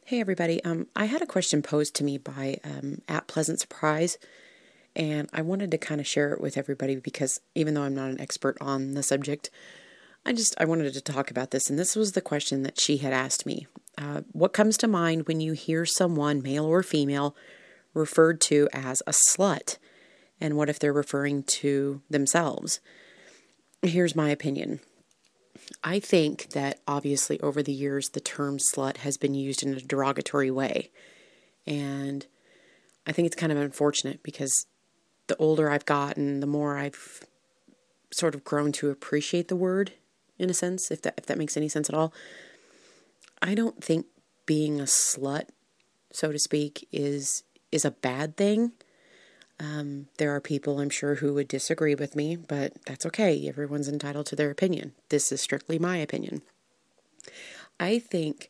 Hey everybody, I had a question posed to me by at Pleasant Surprise, and I wanted to kind of share it with everybody because even though I'm not an expert on the subject, I wanted to talk about this, and this was the question that she had asked me. What comes to mind when you hear someone, male or female, referred to as a slut? And what if they're referring to themselves? Here's my opinion. I think that obviously over the years the term slut has been used in a derogatory way. And I think it's kind of unfortunate because the older I've gotten, the more I've sort of grown to appreciate the word, in a sense, if that makes any sense at all. I don't think being a slut, so to speak, is a bad thing. There are people, I'm sure, who would disagree with me, but that's okay. Everyone's entitled to their opinion. This is strictly my opinion. I think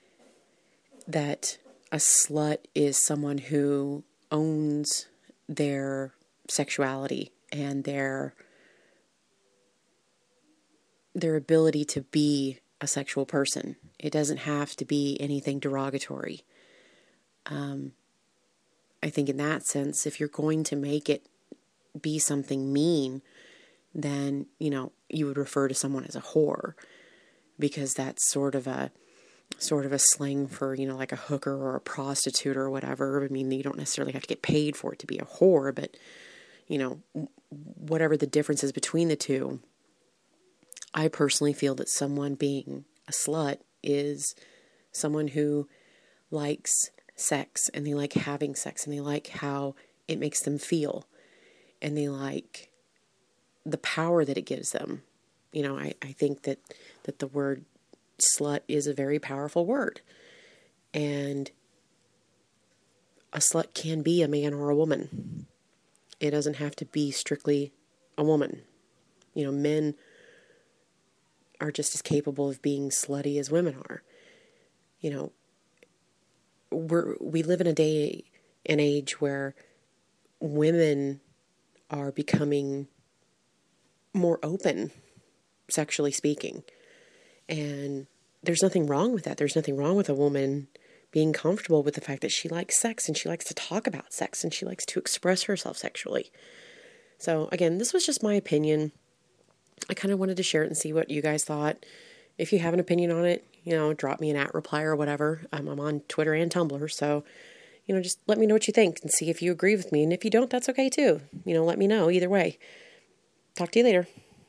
that a slut is someone who owns their sexuality and their ability to be a sexual person. It doesn't have to be anything derogatory. I think in that sense, if you're going to make it be something mean, then, you would refer to someone as a whore, because that's sort of a slang for, like a hooker or a prostitute or whatever. I mean, you don't necessarily have to get paid for it to be a whore, but, whatever the difference is between the two, I personally feel that someone being a slut is someone who likes sex, and they like having sex, and they like how it makes them feel, and they like the power that it gives them. I think that the word slut is a very powerful word, and a slut can be a man or a woman. It doesn't have to be strictly a woman. Men are just as capable of being slutty as women are. We live in a day and age where women are becoming more open, sexually speaking. And there's nothing wrong with that. There's nothing wrong with a woman being comfortable with the fact that she likes sex, and she likes to talk about sex, and she likes to express herself sexually. So again, this was just my opinion. I kind of wanted to share it and see what you guys thought. If you have an opinion on it, drop me an @ or whatever. I'm on Twitter and Tumblr, so, just let me know what you think and see if you agree with me. And if you don't, that's okay too. Let me know either way. Talk to you later.